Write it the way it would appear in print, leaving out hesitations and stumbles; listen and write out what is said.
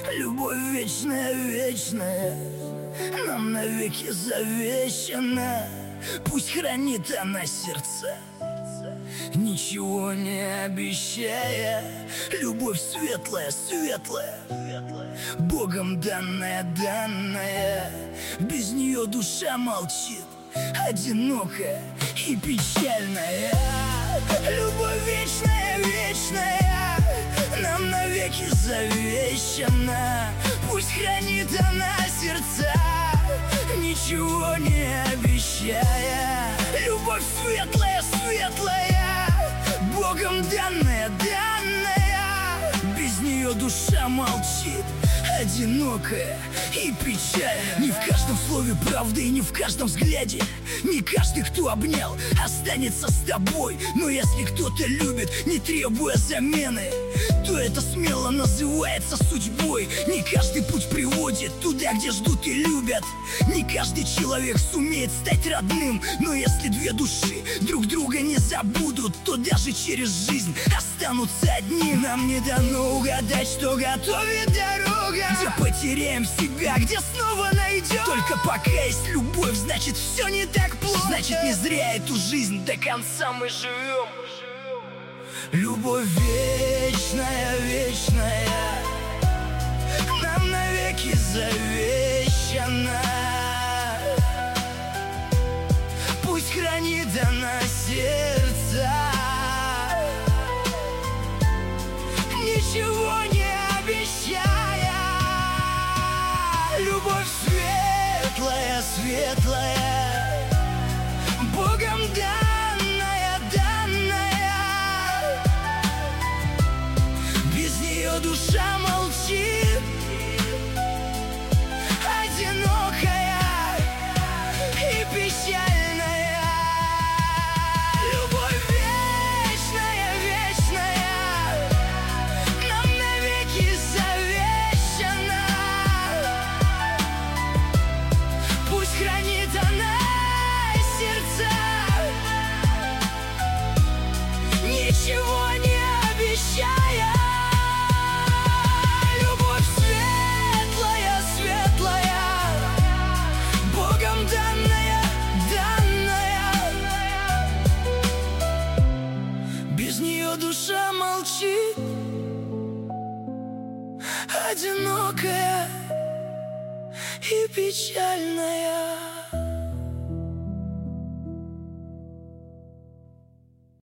Любовь вечная, вечная, нам навеки завещана. Пусть хранит она сердца, ничего не обещая. Любовь светлая, светлая, Богом данная, данная. Без нее душа молчит, одинокая и печальная. Любовь вечная, вечная, нам навеки завещана. Пусть хранит она сердца, ничего не обещая. Любовь светлая, светлая, Богом данная, данная. Без нее душа молчит, одинокая и печальная. Не в каждом слове правды и не в каждом взгляде. Не каждый, кто обнял, останется с тобой. Но если кто-то любит, не требуя замены, то это смело называется судьбой. Не каждый путь приводит туда, где ждут и любят. Не каждый человек сумеет стать родным. Но если две души друг друга не забудут, то даже через жизнь останутся одни. Нам не дано угадать, что готовит дорога, где потеряем себя, где снова найдем. Только пока есть любовь, значит все не так плохо. Значит не зря эту жизнь до конца мы живем. Любовь вечная, вечная, нам навеки завещана. Пусть хранит она сердца, ничего не обещая. Любовь светлая, светлая, Богом данная, данная. Без нее душа молчит, одинокая и печальная. Любовь вечная, вечная, нам навеки завещана. Пусть хранит она сердца, ничего не обещая. Любовь светлая, светлая, Богом данная, данная. Без нее душа молчит, одинокая и печальная.